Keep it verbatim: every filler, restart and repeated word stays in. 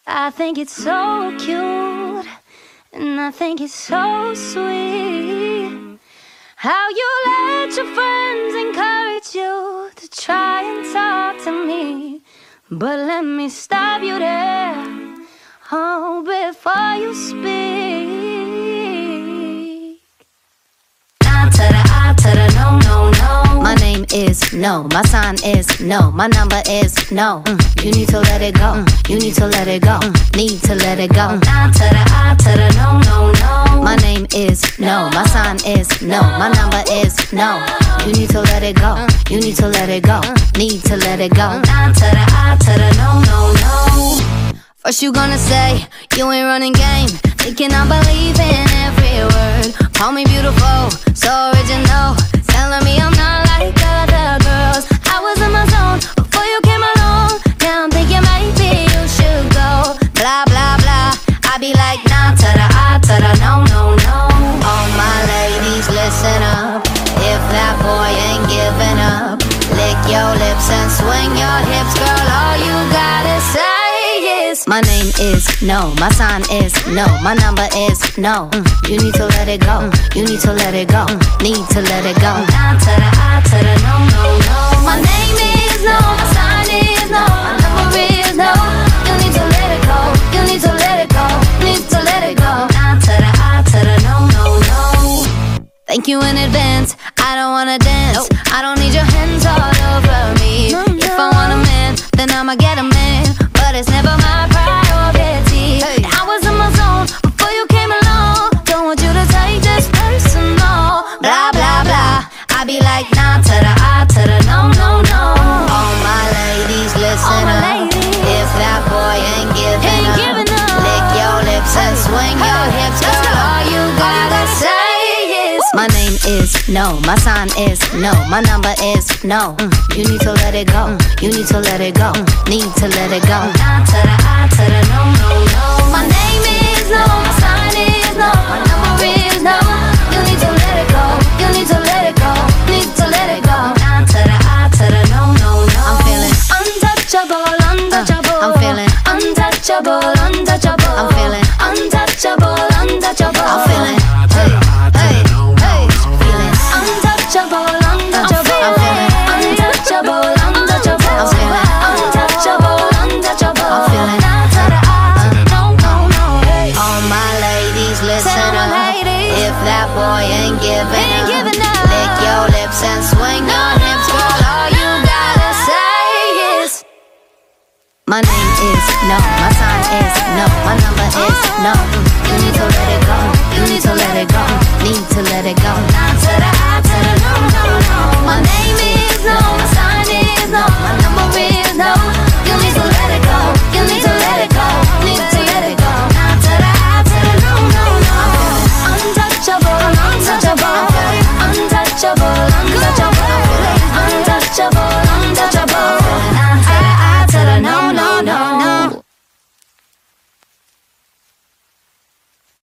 I think it's so cute, and I think it's so sweet how you let your friends encourage you to try and talk to me. But let me stop you there, oh, before you speak. Nah to the I to the no, no, no. My name is no, my sign is no, my number is no. mm. You need to let it go, mm. You need to let it go, mm. Need to let it go. Nah to the I to the no, no, no. My name is no, my sign is no, my number is no. You need to let it go, mm. You need to let it go, mm. Need to let it go. Nah to the I to the no, no, no. First you gonna say you ain't running game, thinking I believe in every word. Call me beautiful, so original, telling me I'm not like other girls. I was in my zone before you came along. Now I'm thinking maybe you should go. Blah, blah, blah. I be like nah to the I to the no, no, no. All my ladies, listen up. If that boy ain't giving up, lick your lips and swing your hips, girl. All you gotta say, my name is no, my sign is no, my number is no. mm. You need to let it go, mm. You need to let it go, mm. Need to let it go. Nah to the I to the no, no, no. My name is no, my sign is no, my number is no. You need to let it go, you need to let it go, need to let it go. Nah to the I to the no, no, no. Thank you in advance, I don't wanna dance, nope. I don't need your hands all over me. no, no. If I want a man, then I'ma get a man, but it's never my priority. Hey. I was in my zone before you came along. Don't want you to take this personal. Blah, blah, blah. I be like nah to the I to the no, no, no. All my ladies, listen my up. Ladies. If that boy ain't giving, ain't up, giving up, lick your lips and swing hey. Your hips, girl. Go. All you gotta say is my name is no, my sign is no, my number is no. mm. You need to let it go, mm. You need to let it go, mm. Need to let it go. Nah to the I to the no, no, no. My name is no, my sign is no, my number is no. You need to let it go, you need to let it go, need to let it go. Nah to the I to the no, no, no. I'm feeling untouchable, untouchable. Uh, I'm feeling untouchable, untouchable. I'm feeling untouchable, untouchable. I'm feeling hey, hey, hey, feeling untouchable, untouchable. I'm feeling untouchable, untouchable. I'm feeling untouchable, untouchable. I'm feeling nah to the I, no, no, no. Hey. All my ladies, listen up. Ladies. If that boy ain't giving ain't up, giving up, lick your lips and swing no, your hips, girl. All you gotta say is my name is no, my sign is no, my number is no. You need to let it go, you need to let it go, need to let it go. Nah to the I.